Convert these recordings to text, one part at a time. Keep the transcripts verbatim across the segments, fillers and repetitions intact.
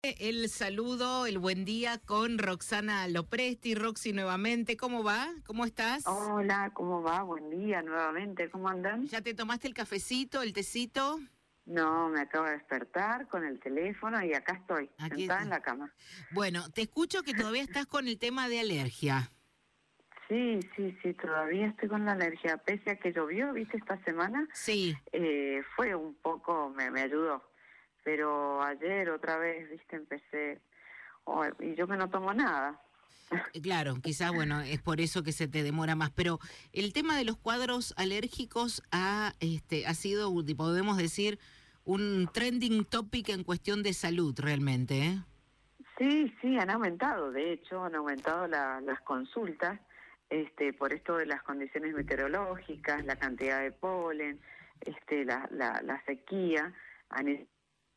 El saludo, el buen día con Roxana Lopresti. Roxy, nuevamente, ¿cómo va? ¿Cómo estás? Hola, ¿cómo va? Buen día nuevamente, ¿cómo andan? ¿Ya te tomaste el cafecito, el tecito? No, me acabo de despertar con el teléfono y acá estoy, Aquí sentada está. en la cama. Bueno, te escucho que todavía estás con el tema de alergia. Sí, sí, sí, todavía estoy con la alergia, pese a que llovió, ¿viste? Esta semana Sí. eh, fue un poco, me, me ayudó, pero ayer otra vez, ¿viste? Empecé, oh, y yo que no tomo nada. Claro, quizás, bueno, es por eso que se te demora más, pero el tema de los cuadros alérgicos ha, este, ha sido, podemos decir, un trending topic en cuestión de salud realmente, ¿eh? Sí, sí, han aumentado, de hecho, han aumentado la, las consultas este, por esto de las condiciones meteorológicas, la cantidad de polen, este, la, la, la sequía. Han...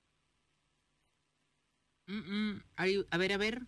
Mm, mm. Ay, a ver, a ver,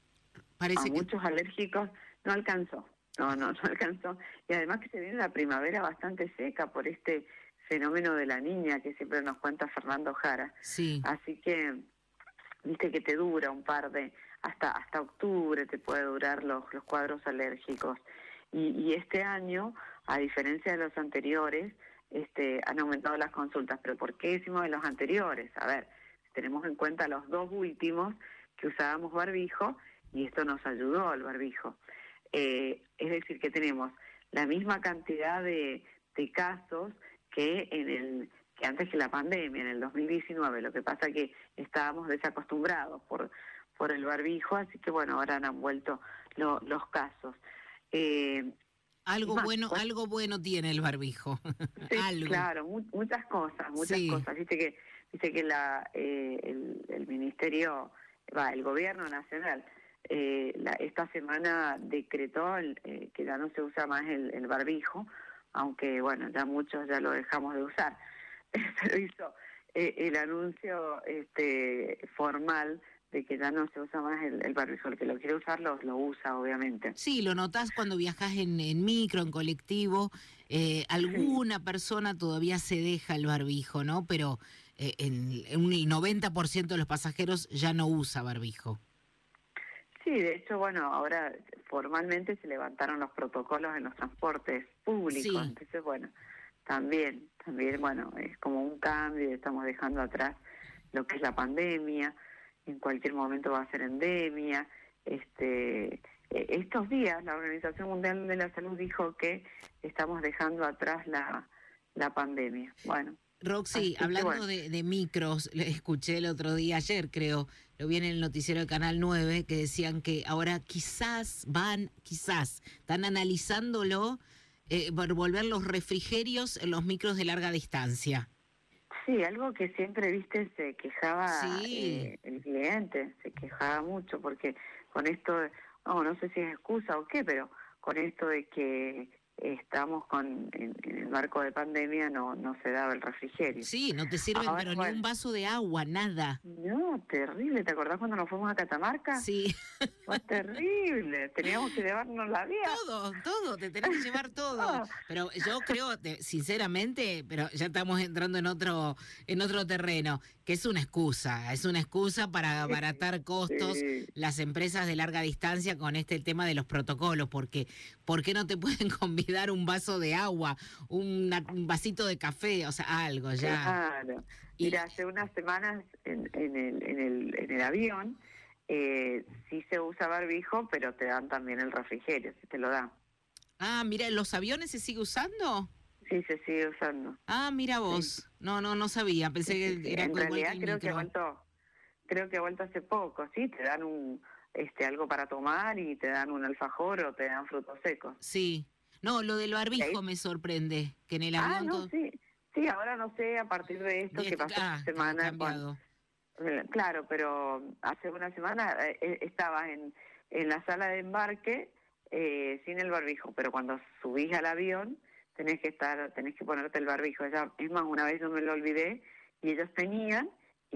A parece que... muchos alérgicos no alcanzó, no, no, no alcanzó. Y además que se viene la primavera bastante seca por este fenómeno de la niña que siempre nos cuenta Fernando Jara. Sí. Así que, viste que te dura un par de, hasta hasta octubre te puede durar los, los cuadros alérgicos. Y, y este año, a diferencia de los anteriores, este, han aumentado las consultas. ¿Pero por qué decimos de los anteriores? A ver, tenemos en cuenta los dos últimos que usábamos barbijo, y esto nos ayudó al barbijo. Eh, es decir, que tenemos la misma cantidad de, de casos que en el que antes que la pandemia, en el dos mil diecinueve. Lo que pasa que estábamos desacostumbrados por por el barbijo, así que bueno, ahora han vuelto lo, los casos. Eh, Algo más, bueno, pues, algo bueno tiene el barbijo. sí, Algo. claro, mu muchas cosas, muchas Sí. cosas. Viste que dice que la eh, el, el ministerio, va, el gobierno nacional, eh, la, esta semana decretó el, eh, que ya no se usa más el, el barbijo, aunque bueno, ya muchos ya lo dejamos de usar, pero hizo eh, el anuncio este formal de que ya no se usa más el, el barbijo. El que lo quiere usar lo, lo usa, obviamente. Sí, lo notás cuando viajas en, en micro, en colectivo. Eh, alguna Sí. persona todavía se deja el barbijo, ¿no? Pero eh, en, en un noventa por ciento de los pasajeros ya no usa barbijo. Sí, de hecho, bueno, ahora formalmente se levantaron los protocolos en los transportes públicos, Sí. entonces, bueno, también, también, bueno, es como un cambio, estamos dejando atrás lo que es la pandemia, en cualquier momento va a ser endemia. Este, eh, estos días la Organización Mundial de la Salud dijo que estamos dejando atrás la, la pandemia. Bueno. Roxy, Así hablando que bueno. de, de micros, le escuché el otro día, ayer creo, lo vi en el noticiero de Canal nueve, que decían que ahora quizás van, quizás, están analizándolo, eh, por volver los refrigerios en los micros de larga distancia. Sí, algo que siempre, viste, se quejaba Sí. eh, el cliente, se quejaba mucho, porque con esto, de- no, no sé si es excusa o qué, pero con esto de que estamos con en, en el marco de pandemia no no se daba el refrigerio. Sí, no te sirven, Ahora, pero ni un bueno, vaso de agua, nada. no, terrible. ¿Te acordás cuando nos fuimos a Catamarca? Sí. Fue terrible, teníamos que llevarnos la vía. Todo, todo, te tenés que llevar todo. Ah, Pero yo creo, te- sinceramente, pero ya estamos entrando en otro, en otro terreno, que es una excusa, es una excusa para abaratar costos sí. las empresas de larga distancia con este tema de los protocolos, porque ¿por qué no te pueden convidar un vaso de agua, una- un vasito de café, o sea, algo ya? Claro. Y, Mira, hace unas semanas en, en, el, en, el, en el avión eh, sí se usa barbijo, pero te dan también el refrigerio, si te lo dan. ah, mira, ¿los aviones se sigue usando? Sí, se sigue usando. Ah, mira Sí, vos. No, no, no sabía. Pensé sí, sí, sí. que era En igual que realidad el creo que ha micro. vuelto, creo que ha vuelto hace poco, sí, te dan un este algo para tomar y te dan un alfajor o te dan frutos secos. Sí. No, lo del Y ahí, barbijo me sorprende, que en el ah, avión no, todo... sí, sí, ahora no sé a partir de esto de que este- pasó esta ah, ha semana con. cambiado. Eh, Claro, pero hace una semana eh, eh, estabas en, en la sala de embarque eh, sin el barbijo, pero cuando subís al avión tenés que estar, tenés que ponerte el barbijo. Ya, es más, una vez yo me lo olvidé y ellos tenían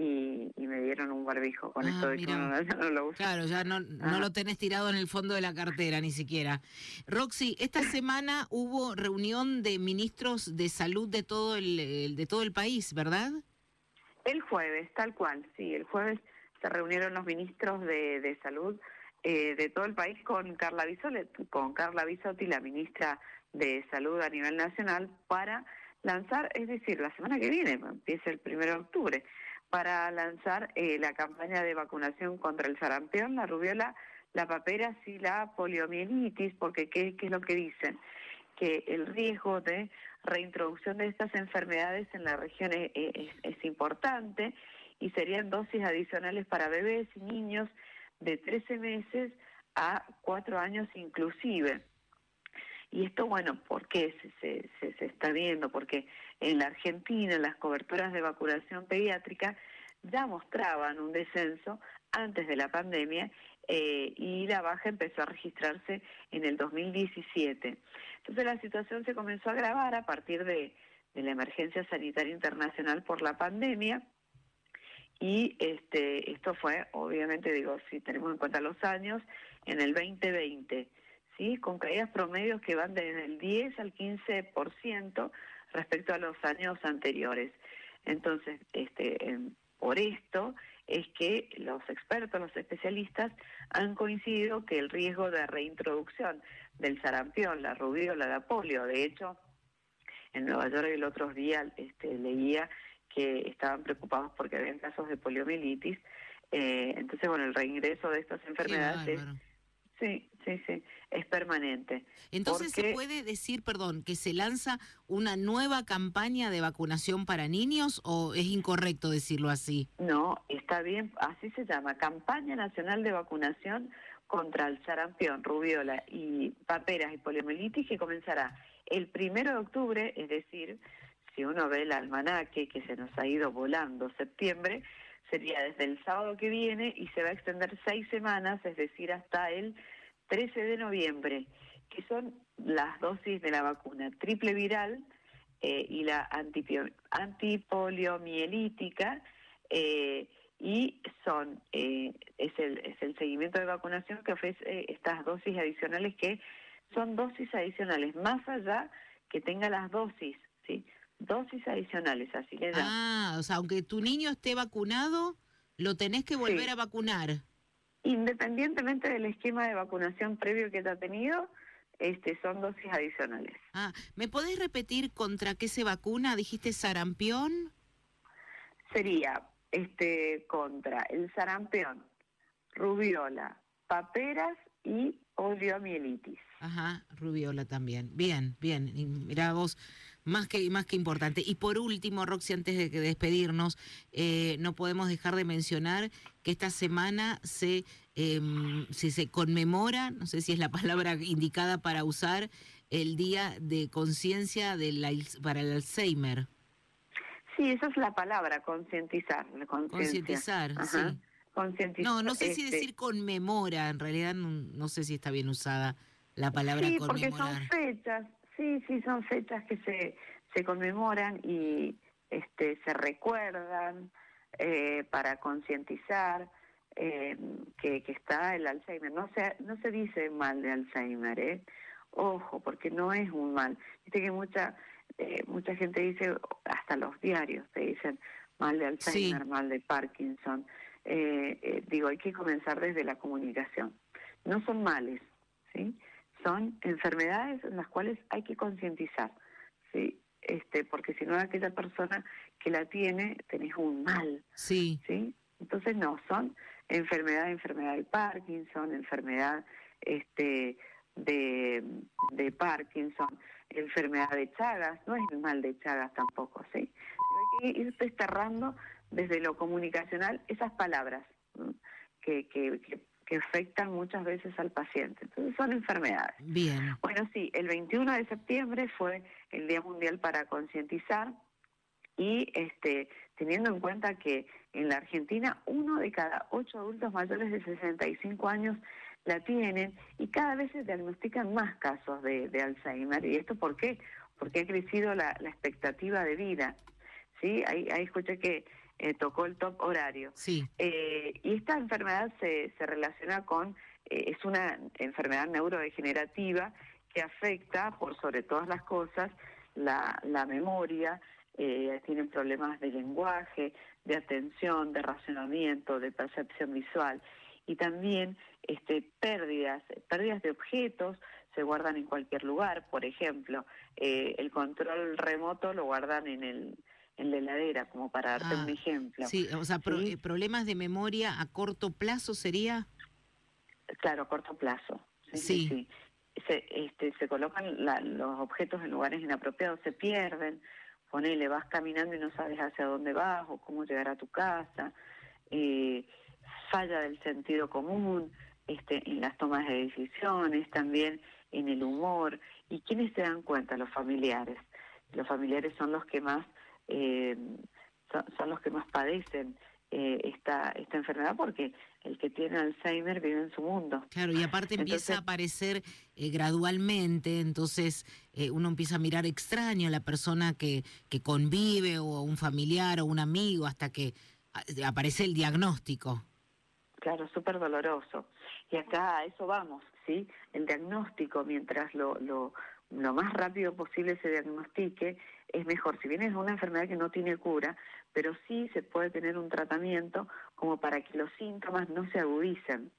y, y me dieron un barbijo con Ah, esto de que mira. uno ya no lo usa. Claro, ya no, no Ah, lo tenés tirado en el fondo de la cartera, ni siquiera. Roxy, esta semana hubo reunión de ministros de salud de todo el, el- de todo el país, ¿verdad? el jueves, tal cual, sí, el jueves se reunieron los ministros de, de salud eh, de todo el país con Carla Bisotti, con Carla Bisotti, la ministra de Salud a nivel nacional, para lanzar, es decir, la semana que viene, empieza el primero de octubre, para lanzar eh, la campaña de vacunación contra el sarampión, la rubiola, la paperas y la poliomielitis, porque ¿qué, qué es lo que dicen? Que el riesgo de reintroducción de estas enfermedades en la región es, es, es importante, y serían dosis adicionales para bebés y niños de trece meses a cuatro años inclusive. Y esto, bueno, ¿por qué se, se, se está viendo? Porque en la Argentina las coberturas de vacunación pediátrica ya mostraban un descenso antes de la pandemia, eh, y la baja empezó a registrarse en el dos mil diecisiete. Entonces la situación se comenzó a agravar a partir de, de la emergencia sanitaria internacional por la pandemia, y este, esto fue, obviamente, digo, si tenemos en cuenta los años, en el veinte veinte, ¿sí? Con caídas promedios que van desde el diez al quince por ciento respecto a los años anteriores. Entonces, este, eh, por esto es que los expertos, los especialistas, han coincidido que el riesgo de reintroducción del sarampión, la rubiola, la polio, de hecho, en Nueva York el otro día este, leía que estaban preocupados porque habían casos de poliomielitis, eh, entonces, bueno, el reingreso de estas enfermedades es, sí, sí, sí, es permanente. Entonces, porque, ¿se puede decir, perdón, que se lanza una nueva campaña de vacunación para niños, o es incorrecto decirlo así? No, está bien, así se llama, Campaña Nacional de Vacunación contra el sarampión, rubiola y paperas y poliomielitis, que comenzará el primero de octubre, es decir, si uno ve el almanaque que se nos ha ido volando septiembre, sería desde el sábado que viene y se va a extender seis semanas, es decir, hasta el trece de noviembre, que son las dosis de la vacuna triple viral eh, y la antipio, antipoliomielítica, eh, y son eh, es, el, es el seguimiento de vacunación que ofrece eh, estas dosis adicionales, que son dosis adicionales más allá que tenga las dosis, ¿sí? Dosis adicionales, así le llaman. Ah, o sea, aunque tu niño esté vacunado, lo tenés que volver Sí. a vacunar. Independientemente del esquema de vacunación previo que haya tenido, este, son dosis adicionales. Ah, ¿me podés repetir contra qué se vacuna? ¿Dijiste sarampión? Sería este, contra el sarampión, rubiola, paperas y poliomielitis. Ajá, rubiola también. Bien, bien. Y mirá vos, más que más que importante. Y por último, Roxy, antes de que despedirnos, eh, no podemos dejar de mencionar que esta semana se, eh, si se conmemora, no sé si es la palabra indicada para usar, el Día de Conciencia del Al- para el Alzheimer. Sí, esa es la palabra, concientizar, la conciencia. Concientizar, Ajá. sí. Concientizar. No, no sé si este, decir conmemora, en realidad no, no sé si está bien usada la palabra Sí, porque son conmemorar. fechas, sí, sí, son fechas que se, se conmemoran y este, se recuerdan eh, para concientizar eh, que, que está el Alzheimer. No se, no se dice mal de Alzheimer, ¿eh? Ojo, porque no es un mal. Viste que mucha, eh, mucha gente dice, hasta los diarios te dicen mal de Alzheimer, Sí. mal de Parkinson. Eh, eh, digo, hay que comenzar desde la comunicación. No son males, ¿sí? Son enfermedades en las cuales hay que concientizar, ¿sí? Este, porque si no, aquella persona que la tiene, tenés un mal, Sí. ¿sí? Entonces no, son enfermedad, enfermedad de Parkinson, enfermedad este, de, de Parkinson, enfermedad de Chagas, no es el mal de Chagas tampoco, ¿sí? Pero hay que ir desterrando desde lo comunicacional esas palabras, ¿no? que, que, que que afectan muchas veces al paciente. Entonces son enfermedades. Bien. Bueno, sí, el veintiuno de septiembre fue el Día Mundial para concientizar, y este, teniendo en cuenta que en la Argentina uno de cada ocho adultos mayores de sesenta y cinco años la tienen, y cada vez se diagnostican más casos de, de Alzheimer. ¿Y esto por qué? Porque ha crecido la, la expectativa de vida. ¿Sí? Ahí, ahí escuché que eh, tocó el top horario. Sí. Eh, y esta enfermedad se, se relaciona con, eh, es una enfermedad neurodegenerativa que afecta, por sobre todas las cosas, la, la memoria, eh, tienen problemas de lenguaje, de atención, de razonamiento, de percepción visual. Y también este, pérdidas, pérdidas de objetos se guardan en cualquier lugar. Por ejemplo, eh, el control remoto lo guardan en el en la heladera, como para darte Ah, un ejemplo. sí, o sea, pro- ¿Sí? eh, problemas de memoria a corto plazo sería. Claro, a corto plazo. Sí, sí, Sí, sí. Se, este, se colocan la- los objetos en lugares inapropiados, se pierden. Ponele, vas caminando y no sabes hacia dónde vas o cómo llegar a tu casa. Eh, falla del sentido común este, en las tomas de decisiones, también en el humor. ¿Y quiénes se dan cuenta? Los familiares. Los familiares son los que más eh, son, son los que más padecen eh, esta esta enfermedad, porque el que tiene Alzheimer vive en su mundo. claro, y aparte empieza a Entonces, aparecer eh, gradualmente, entonces eh, uno empieza a mirar extraño a la persona que, que convive o a un familiar o un amigo hasta que ah, aparece el diagnóstico. claro, súper doloroso. Y acá a eso vamos, ¿sí? El diagnóstico, mientras lo, lo, lo más rápido posible se diagnostique, es mejor. Si bien es una enfermedad que no tiene cura, pero sí se puede tener un tratamiento como para que los síntomas no se agudicen.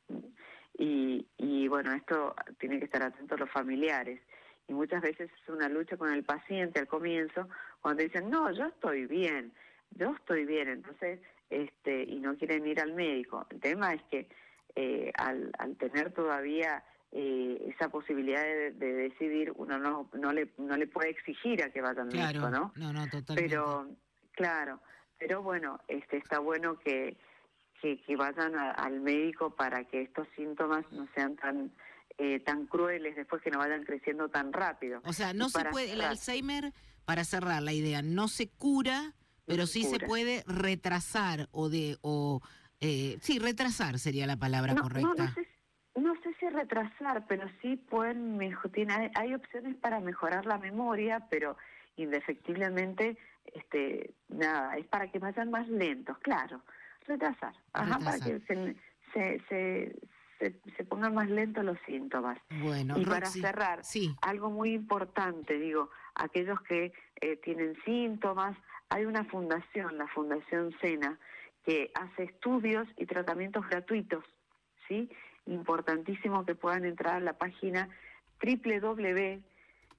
Y, y bueno, esto tiene que estar atentos los familiares. Y muchas veces es una lucha con el paciente al comienzo, cuando dicen, no, yo estoy bien, yo estoy bien, entonces, este, y no quieren ir al médico. El tema es que eh, al, al tener todavía eh, esa posibilidad de, de decidir, uno no, no, le, no le puede exigir a que vaya al médico, Claro, ¿no? no, no, totalmente. Pero, claro, pero bueno, este, está bueno que, que, que vayan a- al médico para que estos síntomas no sean tan, eh, tan crueles, después que no vayan creciendo tan rápido. O sea, Y no se para puede, el cerrar, Alzheimer, para cerrar la idea, no se cura, no pero se sí se cura. puede retrasar o de, o, eh, sí, retrasar sería la palabra No, no, no correcta. sé, si- no sé si retrasar, pero sí pueden mejo- tiene, hay, hay opciones para mejorar la memoria, pero indefectiblemente, este, nada, es para que vayan más lentos, claro, retrasar, ajá, para Retrasar. que se, se, se, se, se pongan más lentos los síntomas. Bueno, Y para Roxy, cerrar, sí, algo muy importante, digo, aquellos que eh, tienen síntomas, hay una fundación, la Fundación Sena, que hace estudios y tratamientos gratuitos, ¿sí? Importantísimo que puedan entrar a la página doble u doble u doble u punto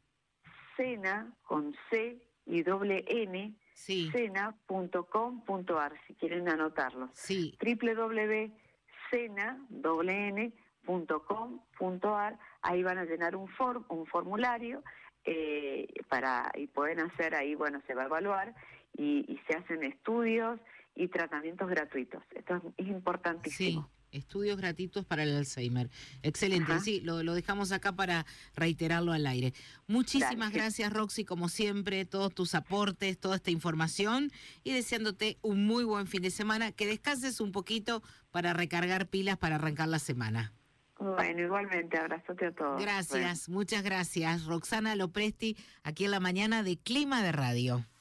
sena con C y doble N, sí, sena punto com punto ar, si quieren anotarlo. sí. doble u doble u doble u punto sena doble N punto com punto ar, ahí van a llenar un form, un formulario eh, para y pueden hacer ahí, bueno, se va a evaluar y, y se hacen estudios y tratamientos gratuitos. Esto es, es Sí, importantísimo. estudios gratuitos para el Alzheimer. Excelente, Ajá, sí, lo, lo dejamos acá para reiterarlo al aire. dale. Muchísimas gracias, Roxy, como siempre, todos tus aportes, toda esta información y deseándote un muy buen fin de semana, que descanses un poquito para recargar pilas para arrancar la semana. Bueno, igualmente, abrazote a todos. Bueno. Gracias, muchas gracias. Roxana Lopresti, aquí en la mañana de Clima de Radio.